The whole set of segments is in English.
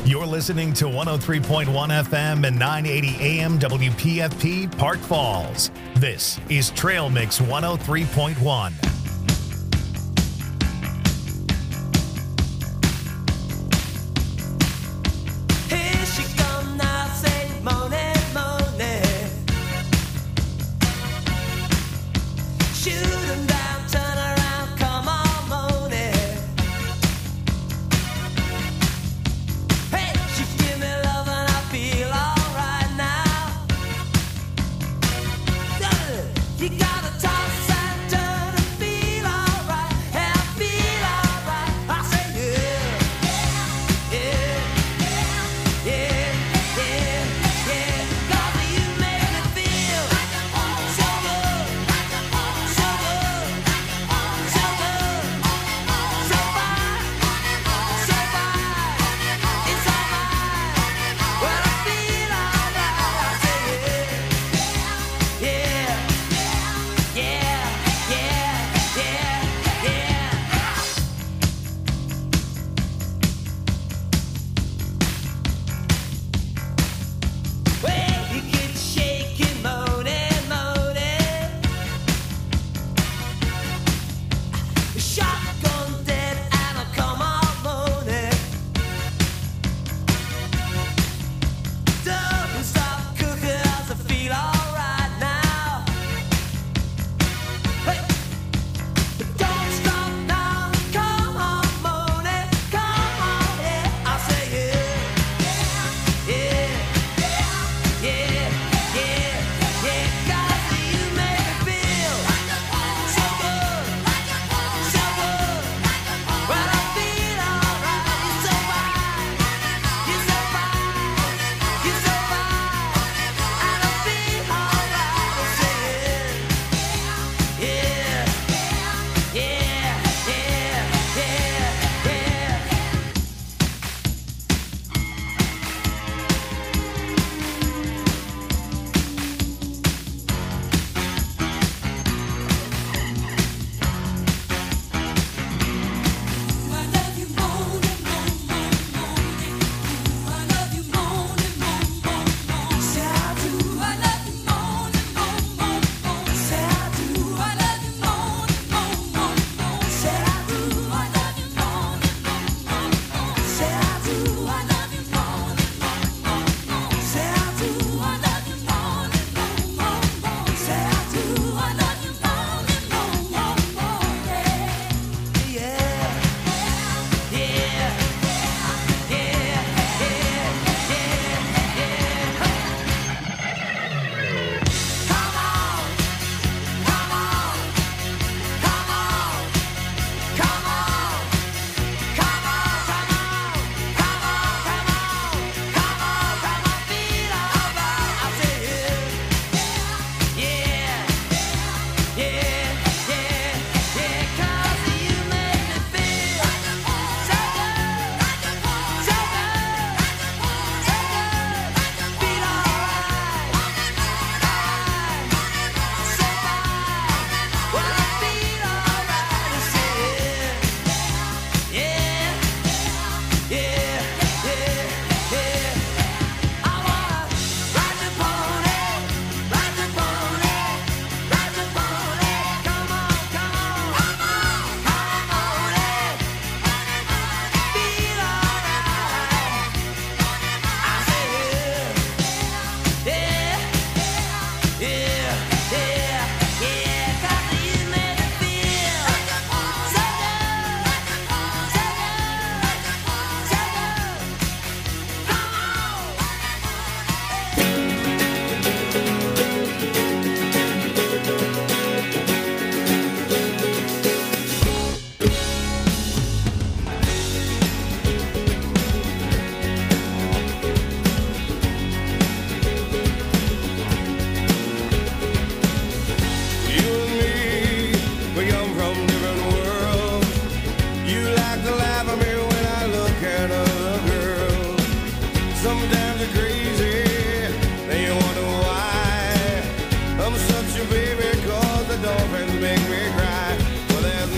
You're listening to 103.1 FM and 980 AM WPFP Park Falls. This is Trail Mix 103.1.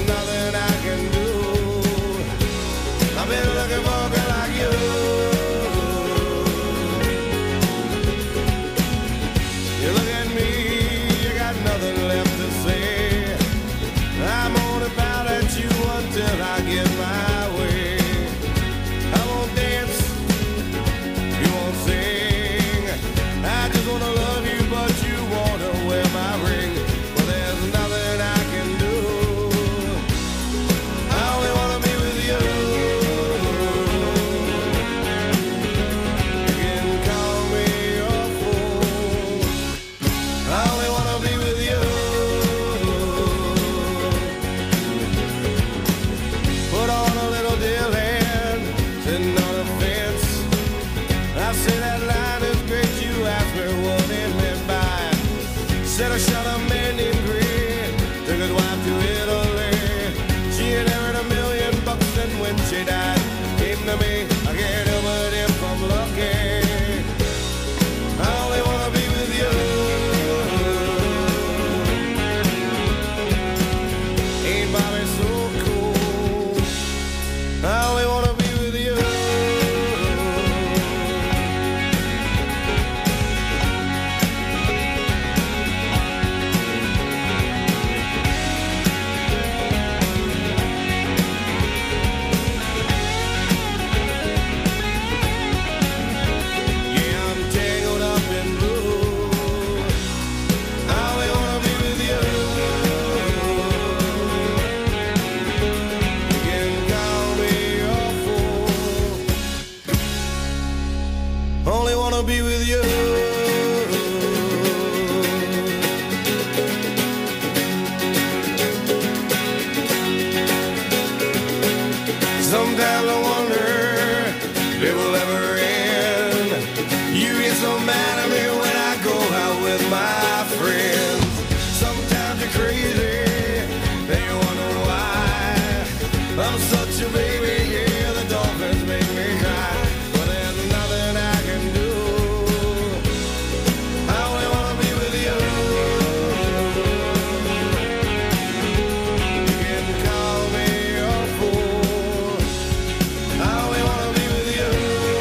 I've been looking for a girl like you. I only wanna be with you. Yeah, I'm tangled up in blue. I only wanna be with you. You can call me a fool. Only wanna be with you. Sometimes I wonder if it will ever end. You get so mad at me when I go out with my friends. Sometimes you're crazy, then you wonder why. I'm such a baby, yeah, the dolphins make me cry. But there's nothing I can do. I only wanna be with you. You can call me a fool. I only wanna be with you.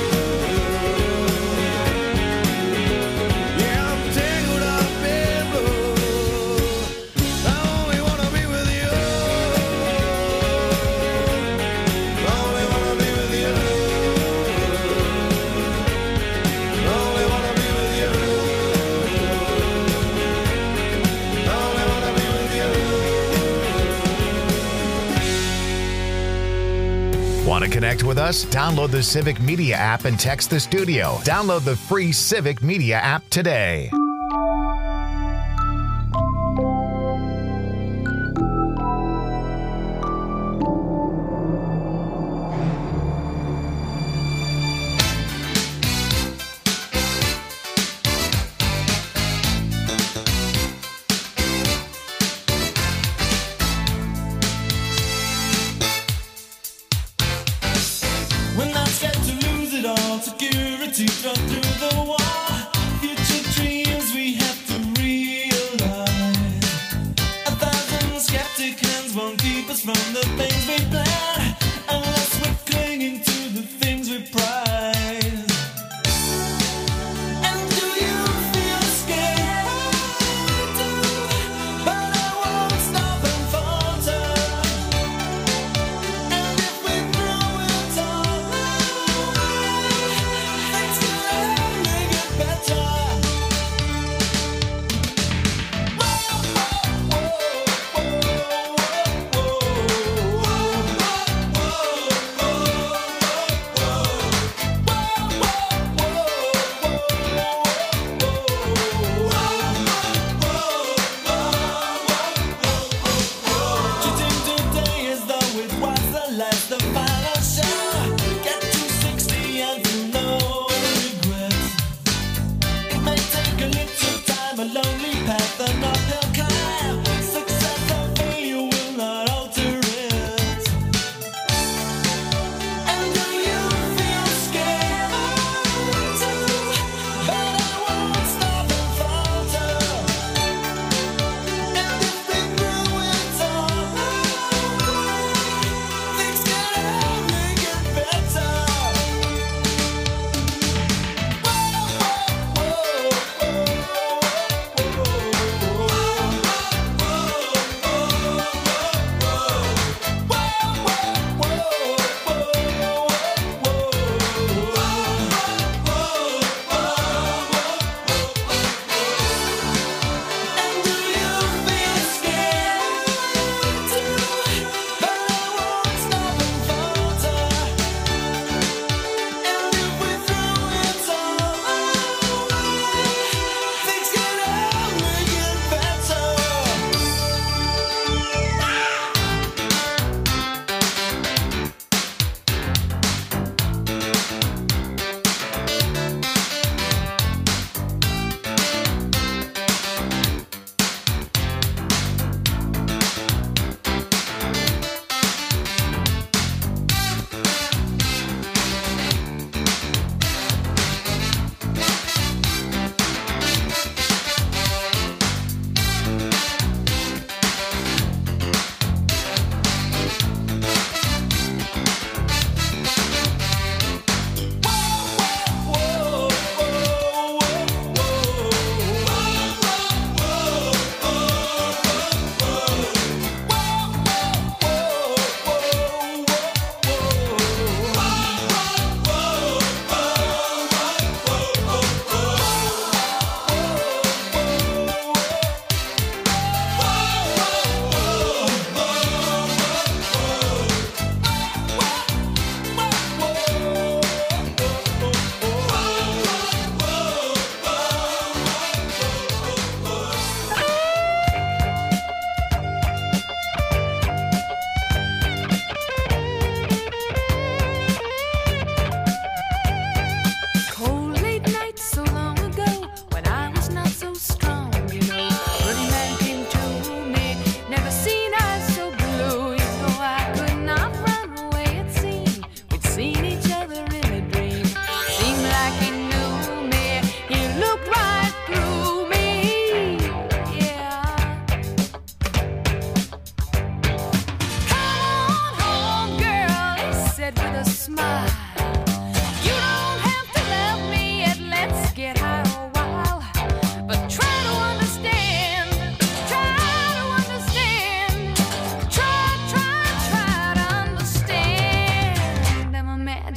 Yeah, I'm tangled up in blue. I only wanna be with you. I only wanna be with you. I only wanna be with you. I only wanna be with you. Want to connect with us? Download the Civic Media app and text the studio. Download the free Civic Media app today. We're not scared to lose it all. Security drove through the wall. Future dreams we have to realize. 1,000 skeptic hands won't keep us from the things we plan, unless we're clinging to the things we prize. And do you feel scared? But I won't stop and falter. And if we throw it all away, things will seen each other in a dream. Seemed like he knew me, he looked right through me, yeah. Come on home, girl, he said with a smile. You don't have to love me yet, let's get high a while. But try to understand, try to understand. Try to understand. I'm a mad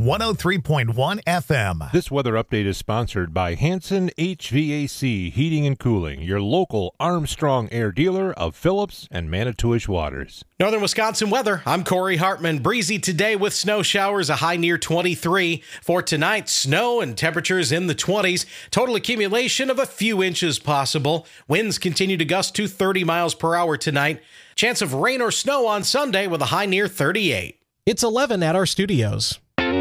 103.1 FM. This weather update is sponsored by Hanson HVAC Heating and Cooling, your local Armstrong Air dealer of Phillips and Manitowish Waters. Northern Wisconsin weather. I'm Corey Hartman. Breezy today with snow showers, a high near 23. For tonight, snow and temperatures in the 20s. Total accumulation of a few inches possible. Winds continue to gust to 30 miles per hour tonight. Chance of rain or snow on Sunday with a high near 38. It's 11 at our studios.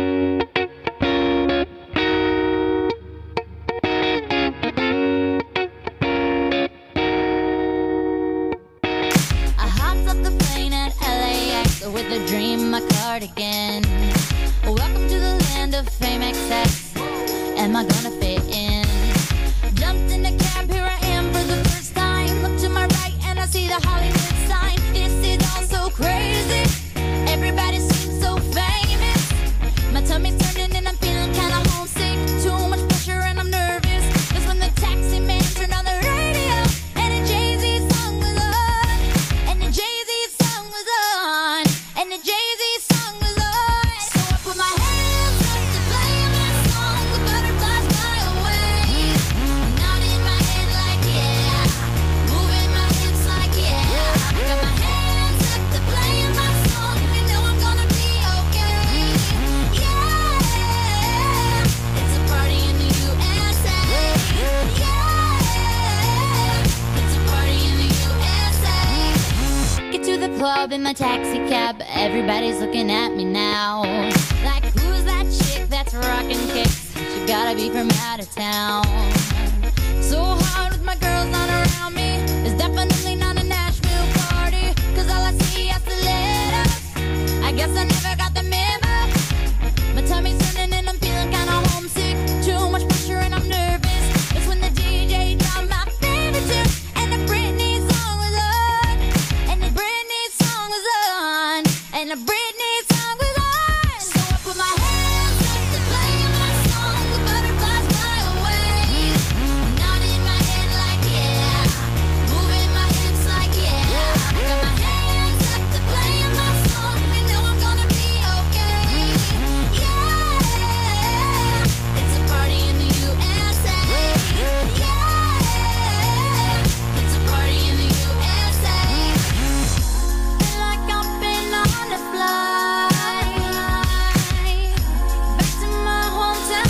With a dream, my cardigan. Welcome to the land of fame excess. Am I gonna fit in? Jumped in a cab, here I am for the first time. Look to my right and I see the Hollywood sign. This is all so crazy. Everybody seems so famous. My tummy's turning and I'm feeling kinda homesick. Too much pressure and I'm nervous. That's when the taxi man turned on the radio and a Jay-Z song was on. And the Jay-Z song was on. And the Jay-Z song was on. So I put my hands up to play my song. The butterflies fly away. Nodding my head like yeah. Moving my hips like yeah. Got my hands up to play my song. You know I'm gonna be okay. Yeah. It's a party in the USA. Yeah. It's a party in the USA. Get to the club in my taxi cab. Everybody's looking at me now. Like, who's that chick that's rocking kicks? She gotta be from out of town. So hard with my girls not around me. It's definitely not a Nashville party. Cause all I see is the letters. I guess I never got the memo. My tummy's turning and I'm feeling kinda homesick. Too much pressure and I'm nervous. It's when the DJ dropped my favorite tune. And the Britney song was on. And the Britney song was on. And the Britney song was on. So I put my hands up to play my song. The butterflies fly away. Nodding my head like yeah. Moving my hips like yeah. Got my hands up to play my song. You know I'm gonna be okay. Yeah. It's a party in the USA. Yeah. It's a party in the USA. Feel like I've been on a flight back to my hometown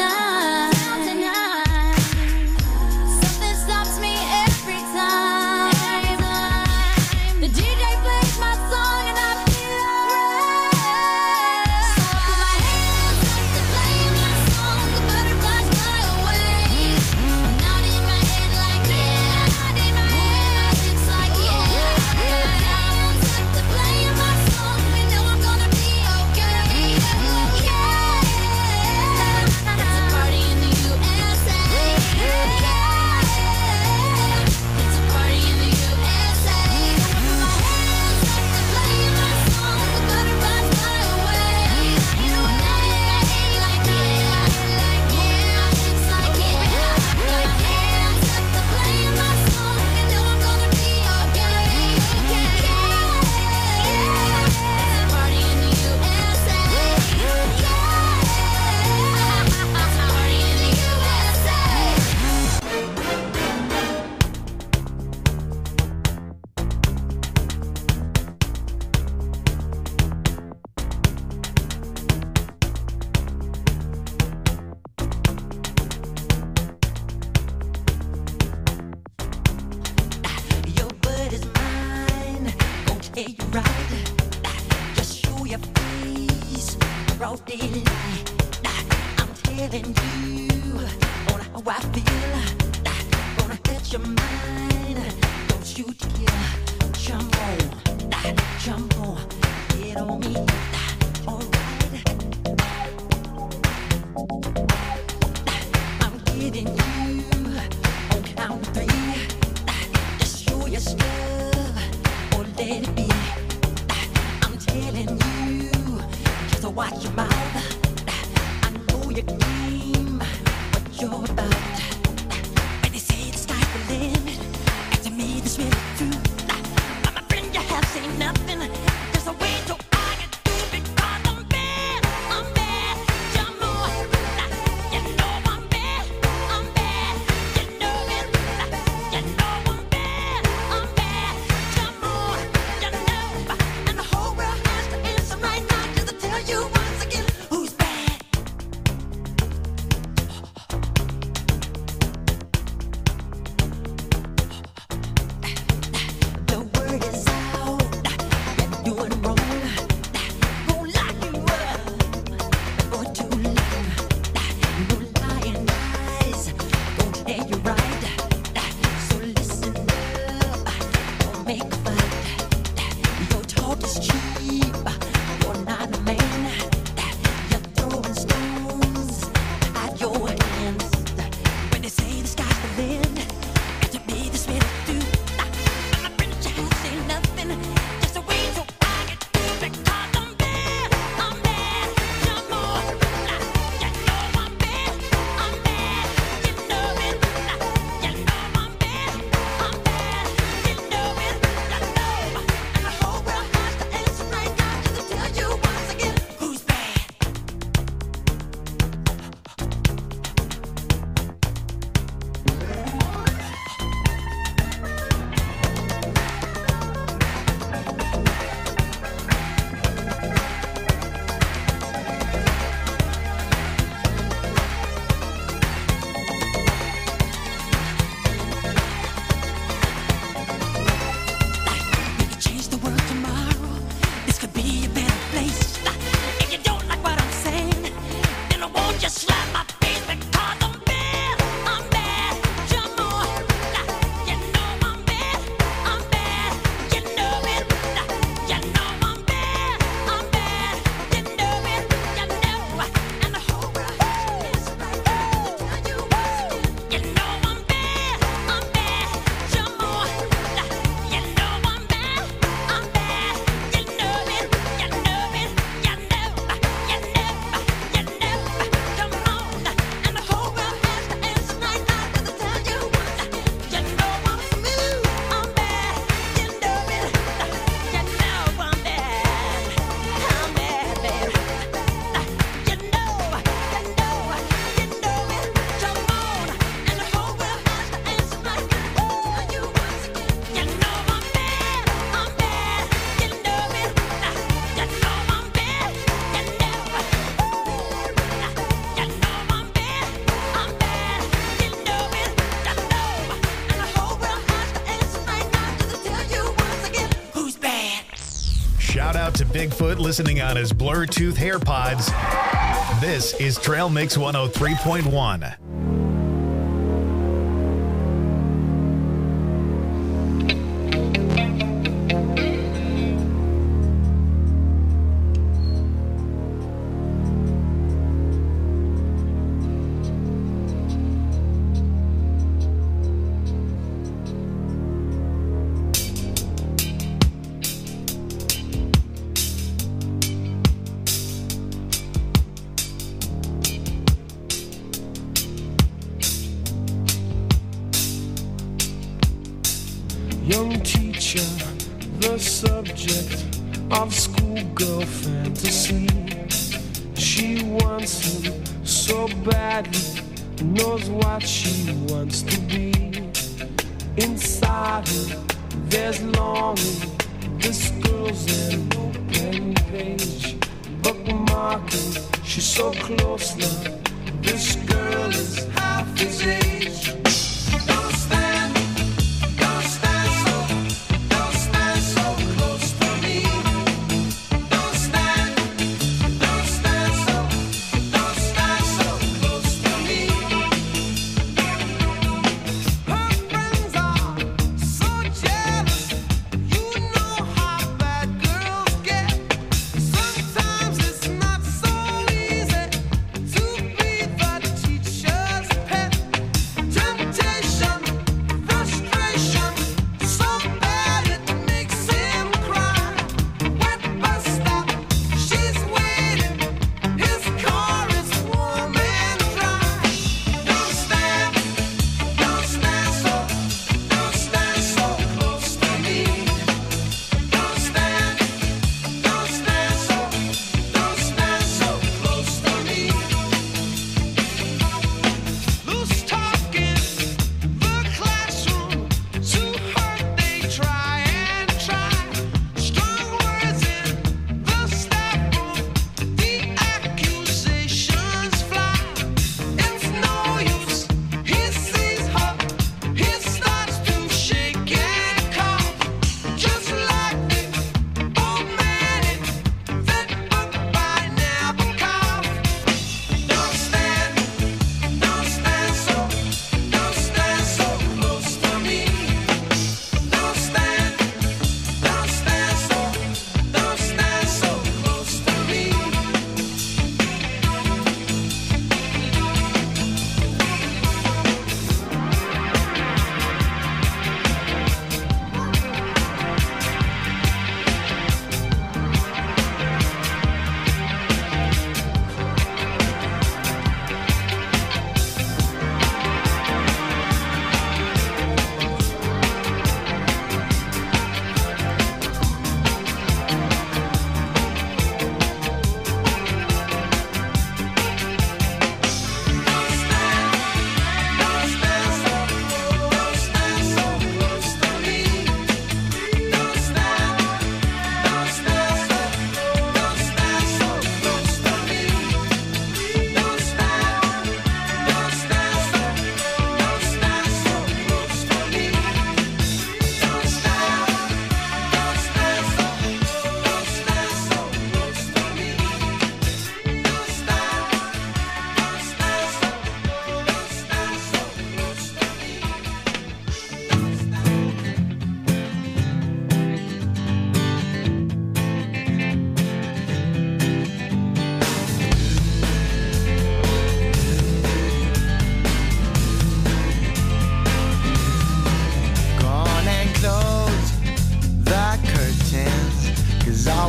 tonight. Something stops me every time. The DJ plays my song and I feel alright. So I put my hands up to play my song. The butterflies fly away. Nodding my head like yeah. Moving my hips like yeah. Got my hands up to play my song. You know I'm gonna be okay. Yeah. It's a party in the USA. Yeah. It's a party in the USA. I put my hands up to play my song. The butterflies fly away. Nodding my head like yeah. Moving my hips like yeah. Got my hands up to play my song. You know I'm gonna be okay. Yeah. It's a party in the USA. Yeah. It's a party in the USA. Your word is mine, gon' tell you right. Just show your face, broad daylight. I'm telling you on how I feel. Gonna touch your mind, don't you dare jump on, get on me. Alright, I'm getting you on count three. Just show your stuff or let it be. I'm telling you, just watch your mouth. I know your game, what you're about. When they say the sky's the limit, and to me this really true. But my friend, you have seen nothing. There's a way to I can do because I'm bad. To Bigfoot listening on his Bluetooth AirPods. This is Trail Mix 103.1. Young teacher, the subject of schoolgirl fantasy. She wants him so badly, knows what she wants to be. Inside her, there's longing. This girl's an open page, bookmarking. She's so close now. This girl is half his age. Don't stand so close to me. Don't stand so close to me. Her friends are so jealous. You know how bad girls get. Sometimes it's not so easy to be the teacher's pet.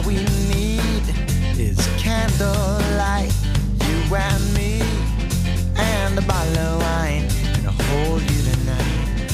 we need is candlelight, you and me, and a bottle of wine, and I'll hold you tonight.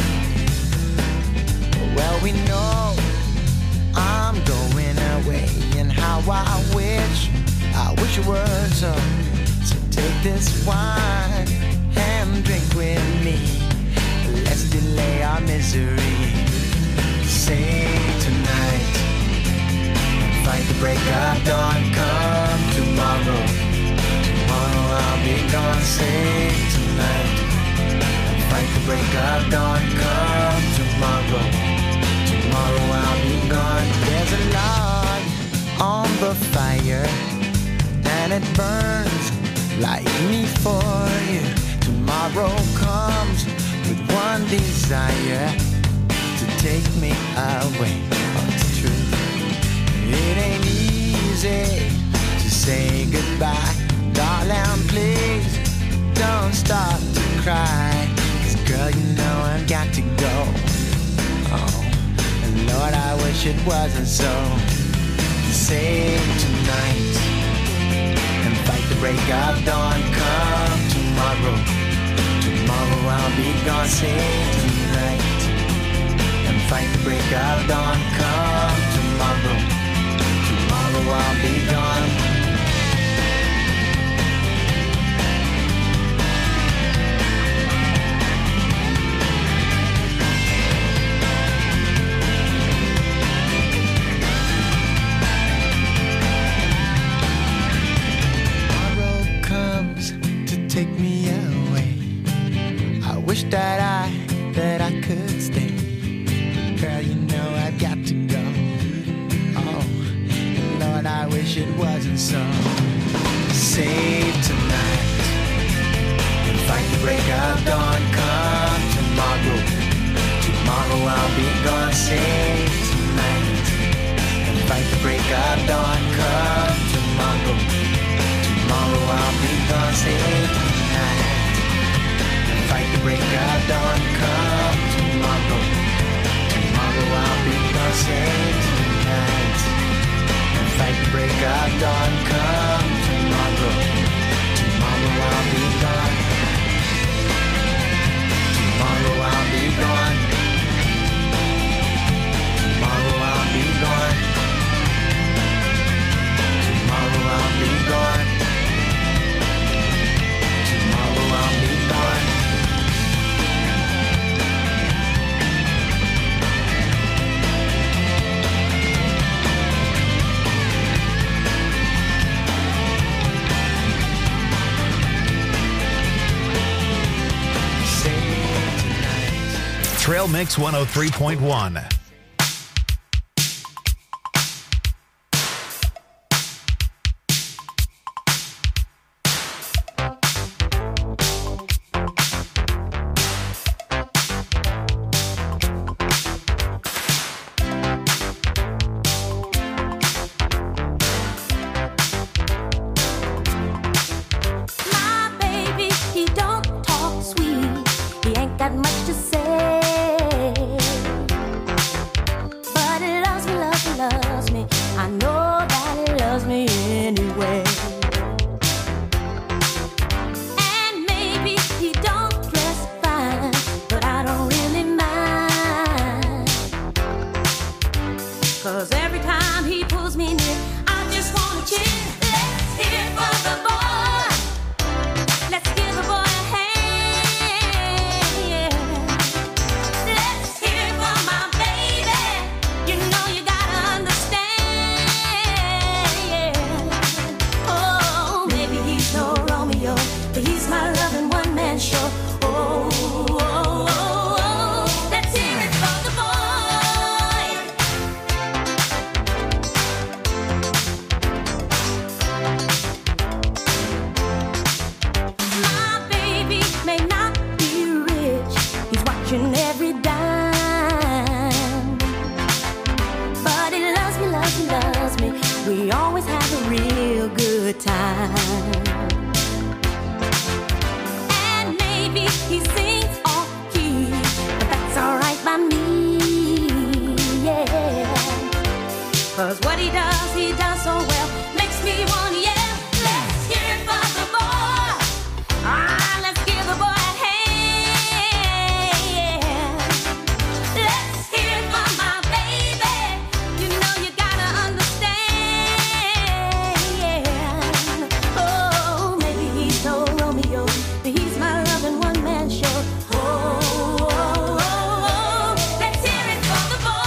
Well, we know I'm going away, and how I wish it were so. So take this wine and drink with me. Let's delay our misery. Say tonight, fight the break of dawn. Come tomorrow, tomorrow I'll be gone. Say tonight, fight the break of dawn. Come tomorrow, tomorrow I'll be gone. There's a log on the fire, and it burns like me for you. Tomorrow comes with one desire, to take me away. Oh, it's true. It ain't easy to say goodbye. Darling, please don't start to cry. 'Cause girl, you know I've got to go. Oh, and Lord, I wish it wasn't so. Say tonight, and fight the break of dawn. Come tomorrow, tomorrow I'll be gone. Say tonight, and fight the break of dawn. Come tomorrow, tomorrow I'll be gone. Tomorrow comes to take me away. I wish that I could stay. Girl, you know I've got to go. Oh, and Lord, I wish it wasn't so. Save tonight, and fight the break of dawn. Come tomorrow, tomorrow I'll be gone. Save tonight, and fight the break of dawn. Come tomorrow, tomorrow I'll be gone. Save tonight, and fight the break of dawn. Come tomorrow, tomorrow I'll be gone. Save tonight, and fight the break of dawn. Come tomorrow, tomorrow I'll be gone. Tomorrow I'll be gone. Tomorrow I'll be gone. Tomorrow I'll be gone. Tomorrow I'll be gone. Trail Mix 103.1. My baby, he don't talk sweet. He ain't got much to say. But he loves me, loves me, loves me. I know that he loves me anyway. And maybe he don't dress fine, but I don't really mind. 'Cause every time he pulls me near, I just wanna cheer. Let's hear it for the boy. Let's give the boy a hand. Yeah. Let's hear it for my baby. You know you gotta understand. Yeah. Oh, maybe he's no Romeo, but he's my loving one-man show. Oh, oh, oh, oh. Let's hear it for the boy. My baby may not be rich, he's watching every dime. But he loves me, loves me, loves me. We always have a real good time. And maybe he sings off key, but that's alright by me. Yeah. 'Cause what he does so well. Makes me wanna yell. Let's hear it for the boy. Ah, let's give the boy a hand. Let's hear it for my baby. You know you gotta understand. Oh, maybe he's no Romeo, but he's my loving one-man show. Oh, oh, oh, let's hear it for the boy.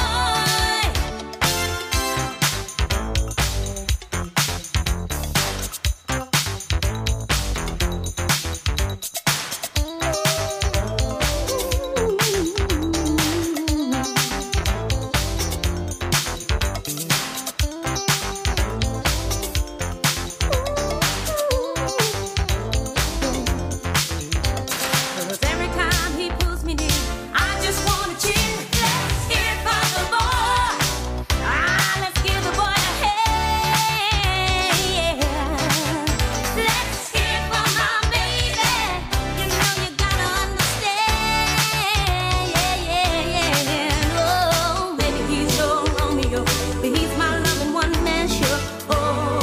Cause every time he pulls me near, I just wanna cheer. Let's hear it for the boy. Ah, let's give the boy a hand. Let's hear it for my baby. You know you gotta understand. Oh, maybe he's no Romeo, but he's my loving one-man show. Oh,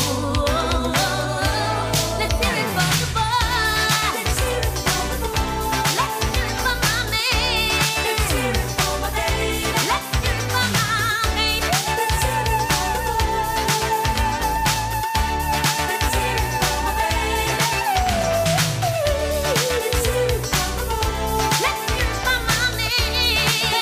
let's hear it for the boy. Let's hear it for the boy. Let's hear it for my man. Let's hear it for my baby. Let's hear it for my baby. Let's hear it for the boy. Let's hear it for my baby. Let's hear it for the boy. Let's hear it for my man. Let's hear it for my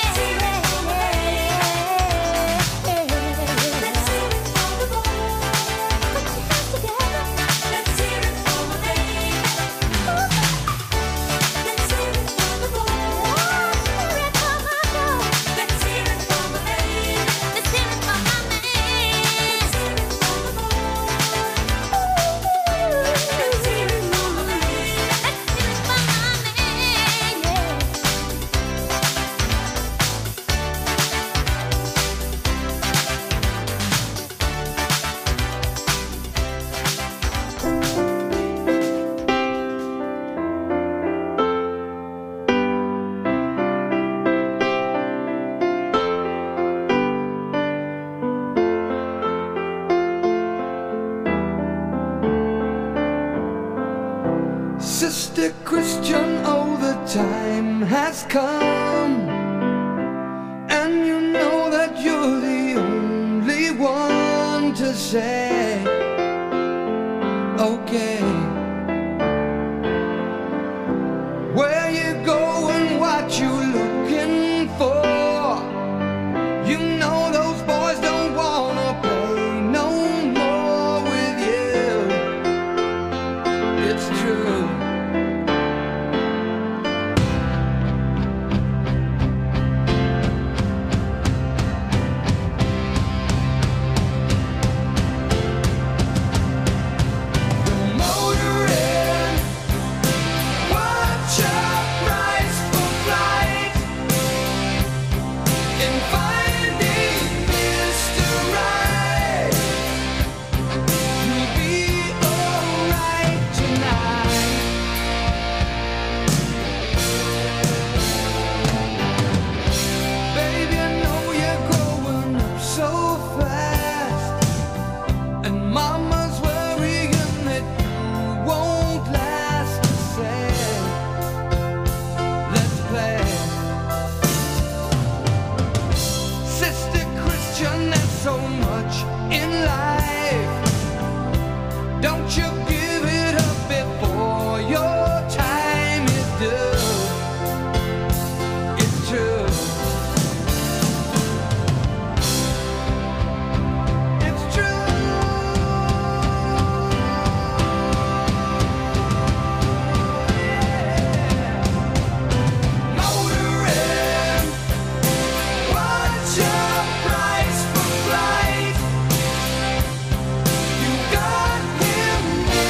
Sister Christian, oh, the time has come, and you know that you're the only one to say, okay. Where you going, what you looking for? You know those boys don't wanna play no more with you. It's true. Motoring, watch your price for flight, and finding Mr. Right. You'll be alright tonight. Baby, I know you're growing up so fast, and mama's worrying that you won't last to say, let's play. Sister Christian, there's so much in life. Don't you give it up before your time is due. It's true. It's true. Motoring, watch your price for flight. You got him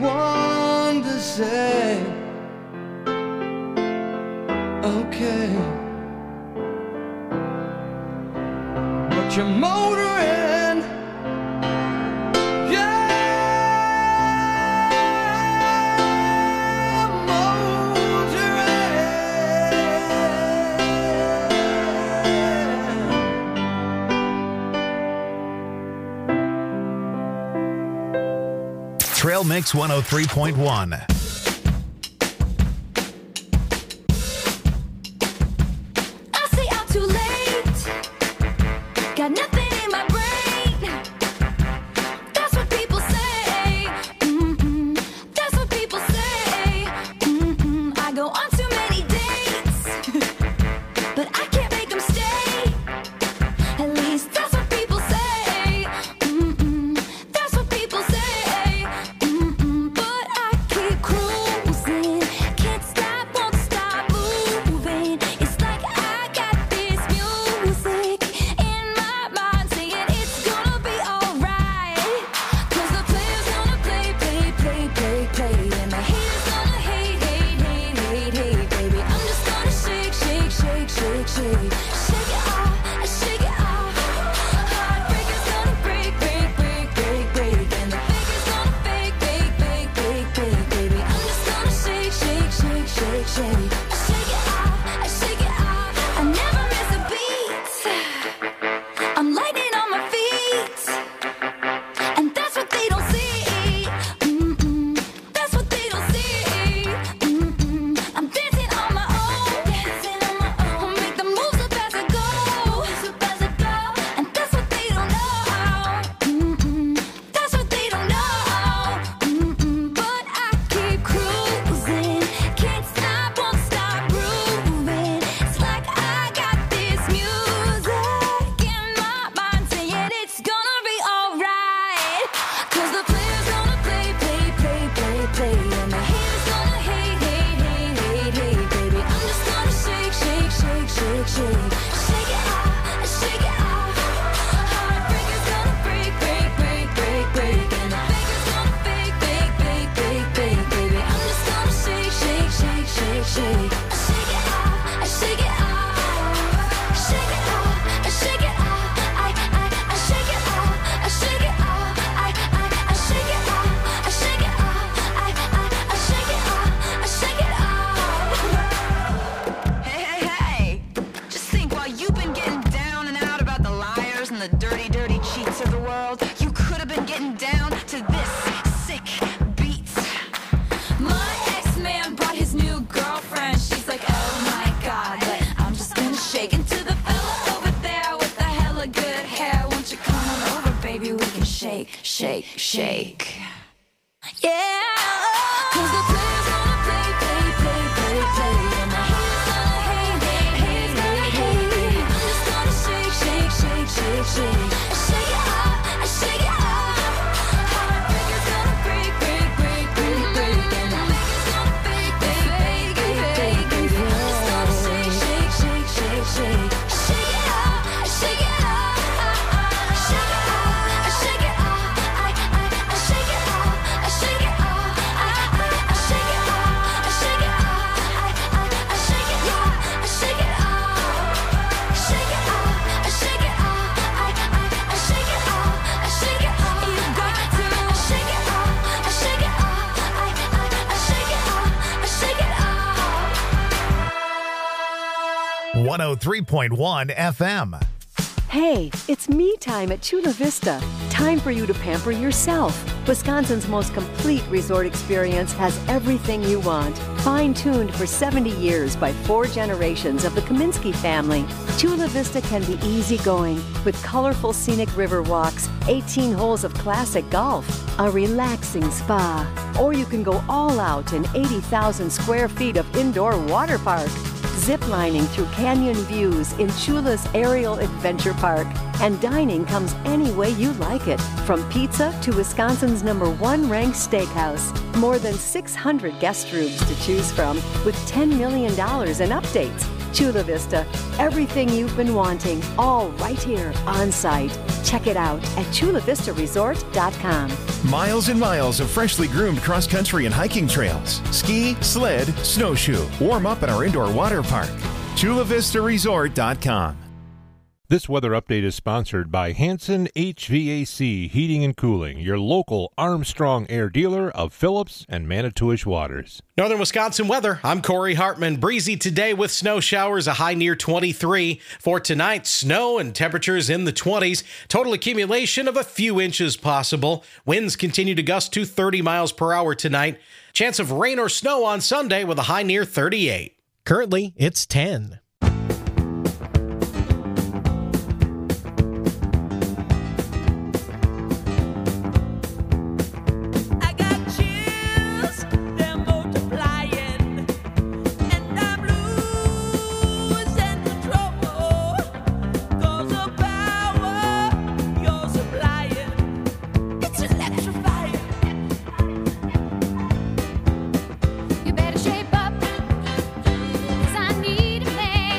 one to say, okay, but you're motoring, yeah, Trail Mix 103.1. I say I'm too late. Got nothing in my brain. That's what people say. That's what people say. I go on too many dates, but I can't make them stay. At least that's what people say. That's what people say. But I keep cruising. Can't stop, won't stop moving. It's like I got this music in my mind saying it's gonna be alright. 'Cause the player's gonna play, play, play, play, play. And the haters gonna hate, hate, hate, hate, hate, baby. I'm just gonna shake, shake, shake, shake, shake. Shake it off, shake it off. Heartbreaker's gonna break, break, break, break, break. And the faker's gonna fake, fake, fake, fake, fake, baby. I'm just gonna shake, shake, shake, shake, shake. Shake it off, shake it off. I never miss a beat. I'm lightning on my feet. And that's what they don't see. That's what they don't see. I'm dancing on my own. Dancing on my own. Make the moves up as I go. And that's what they don't know. That's what they don't know. But I keep cruising. Can't stop, won't stop grooving. It's like I got this music in my mind saying it's gonna be alright. 'Cause the player's gonna play, play, play, play, play. And the haters gonna hate, hate, hate, hate, hate, baby. I'm just gonna shake, shake, shake, shake, shake. Shake it off, shake it off. Heartbreaker's gonna break, break, break, break, break. And the faker's gonna fake, fake, fake, fake, fake, baby. I'm just gonna shake, shake, shake, shake, shake. Shake it off, shake it off. Shake it off, shake it off. I shake it off, shake it off. I shake it off, shake it off. I shake it off, shake it off. Hey, hey, hey! Just think, while you've been getting down and out about the liars and the dirty, dirty cheats of the world, you could have been getting down to this sick beat. My ex-man brought his new girlfriend. She's like, oh my god, but I'm just gonna shake into the fella over there with the hella good hair. Won't you come on over, baby? We can shake, shake, shake. Yeah. 'Cause the player's gonna play, play, play, play, play. And the haters gonna hate, hate, hate, hate, hate. I'm just gonna shake, shake, shake, shake, shake. Shake it off, shake it off. Heartbreaker's gonna break, break, break, break, break. And the faker's gonna fake, fake, fake, fake, fake, baby. I'm just gonna shake, shake, shake, shake, shake. Shake it off, shake it off. Shake it off, shake it off. I shake it off, shake it off. I shake it off, shake it off. I shake it off, shake it off. Shake it off, shake it off. I shake it off, shake it off. You got to shake it off, shake it off. I shake it off, shake it off. 103.1 FM. Hey, it's me time at Chula Vista. Time for you to pamper yourself. Wisconsin's most complete resort experience has everything you want. Fine-tuned for 70 years by 4 generations of the Kaminsky family, Chula Vista can be easygoing with colorful scenic river walks, 18 holes of classic golf, a relaxing spa, or you can go all out in 80,000 square feet of indoor water park. Ziplining through canyon views in Chula's Aerial Adventure Park. And dining comes any way you like it, from pizza to Wisconsin's #1 ranked steakhouse. More than 600 guest rooms to choose from, with $10 million in updates. Chula Vista, everything you've been wanting, all right here on site. Check it out at chulavistaresort.com. Miles and miles of freshly groomed cross-country and hiking trails. Ski, sled, snowshoe. Warm up at our indoor water park. chulavistaresort.com. This weather update is sponsored by Hanson HVAC Heating and Cooling, your local Armstrong Air dealer of Phillips and Manitowish Waters. Northern Wisconsin weather. I'm Corey Hartman. Breezy today with snow showers, a high near 23. For tonight, snow and temperatures in the 20s. Total accumulation of a few inches possible. Winds continue to gust to 30 miles per hour tonight. Chance of rain or snow on Sunday with a high near 38. Currently, it's 10. You better shape up, 'cause I need a man.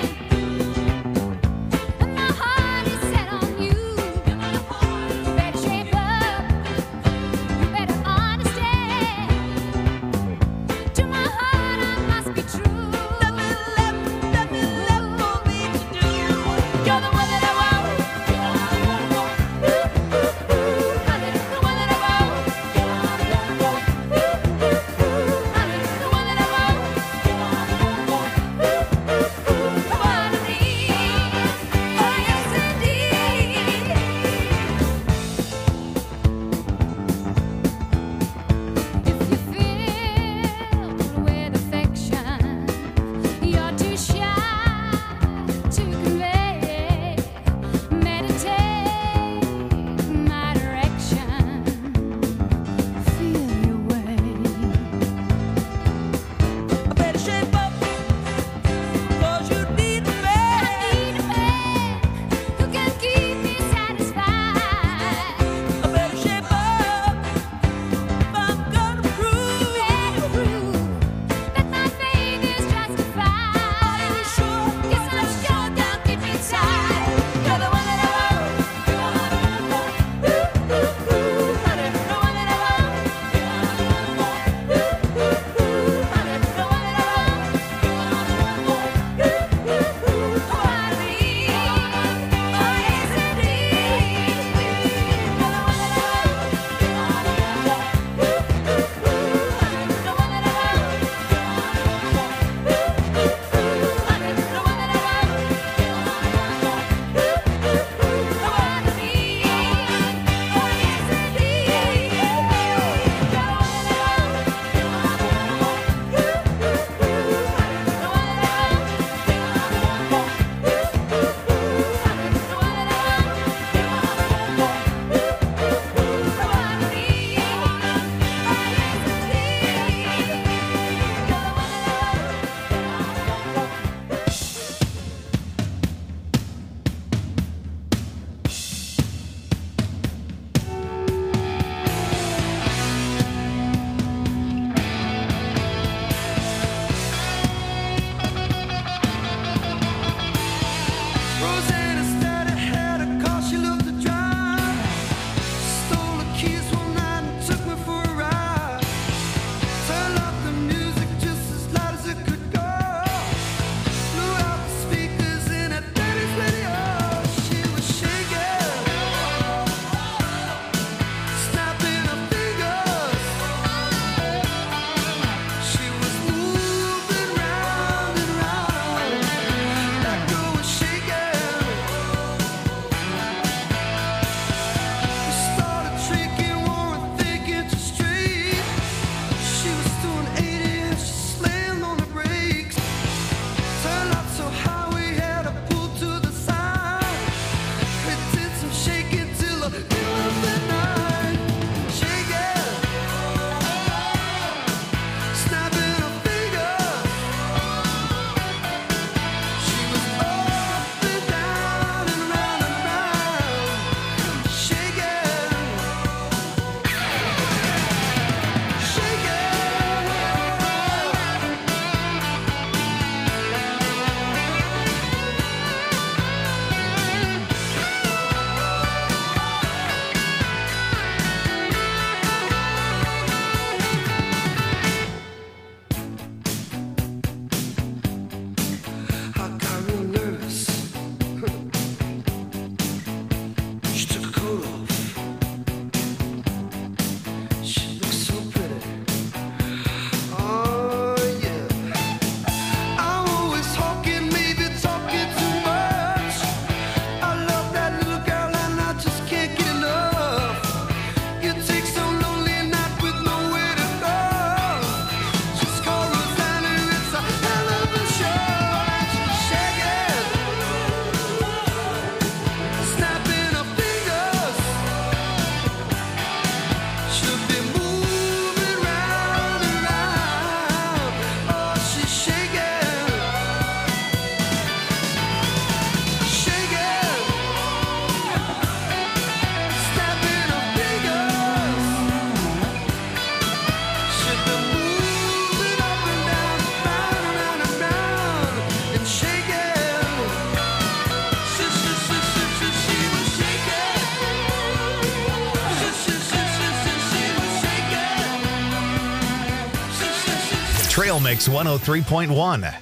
Trail Mix 103.1.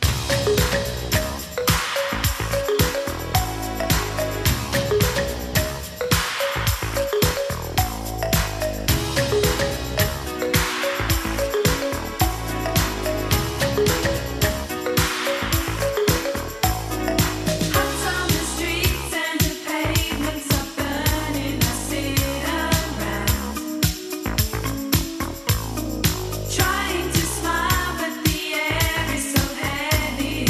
Trying to smile, but the air is so heavy.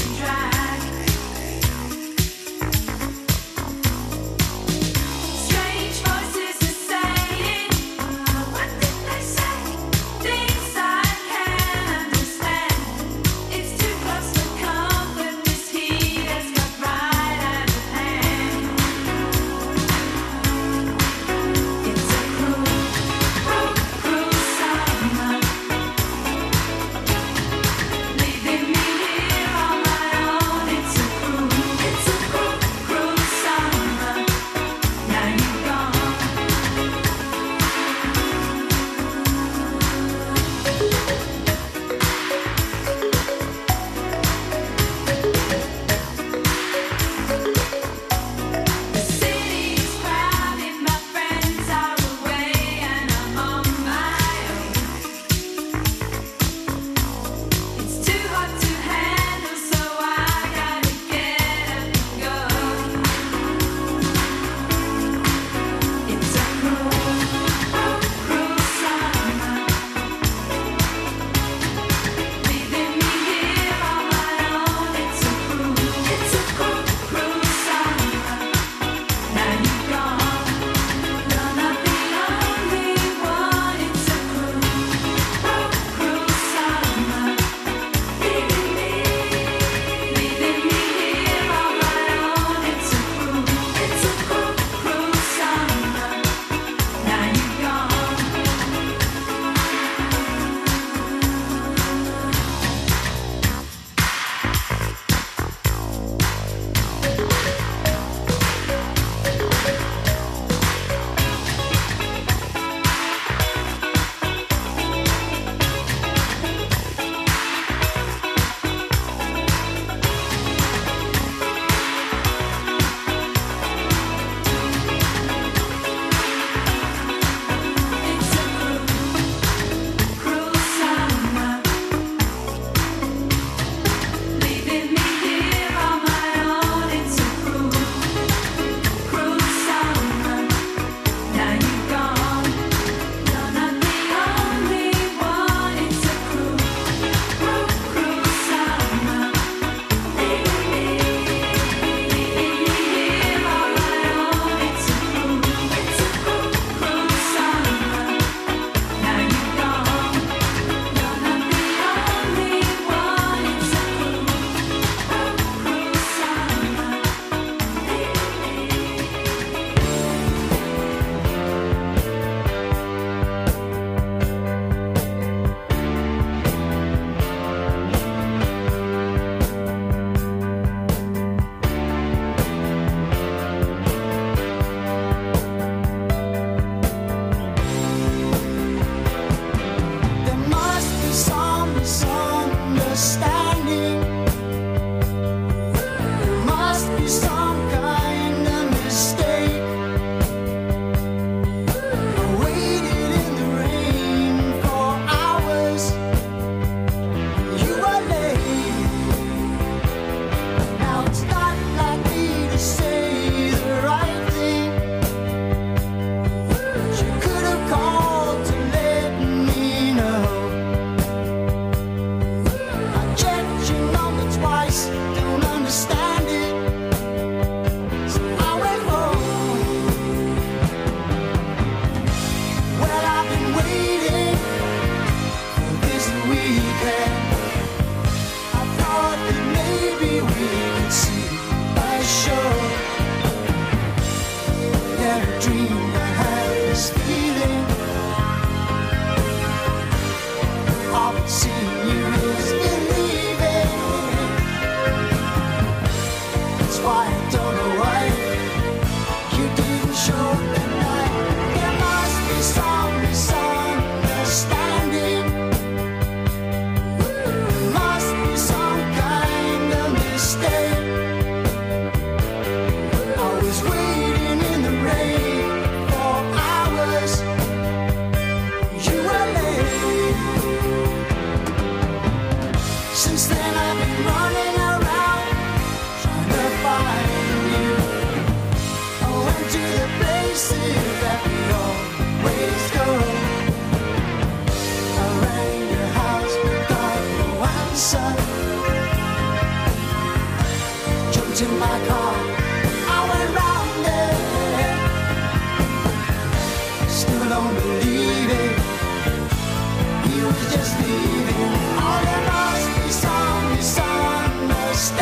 sun.